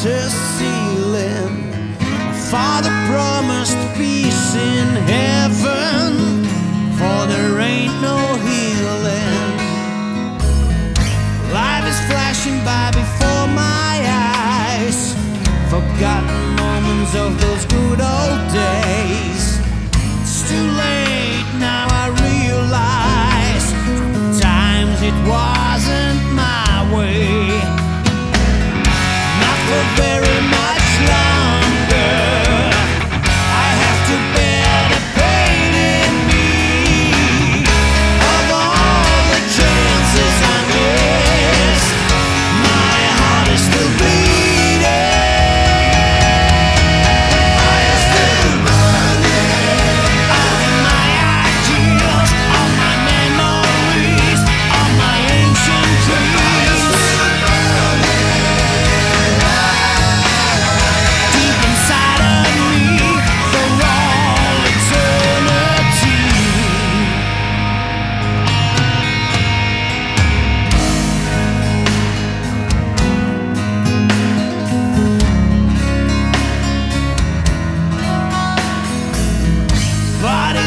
winter ceiling. My father promised peace in heaven, for there ain't no healing. Life is flashing by before my eyes, forgotten moments of those good old days. It's too late now, I realize sometimes it wasn't my way. Not for very much longer, I have to bear the pain in me of all the chances I missed. My heart is still bleeding. Fire still burning. All my ideals, all my memories, all my ancient dreams. Deep inside of me for all eternity. But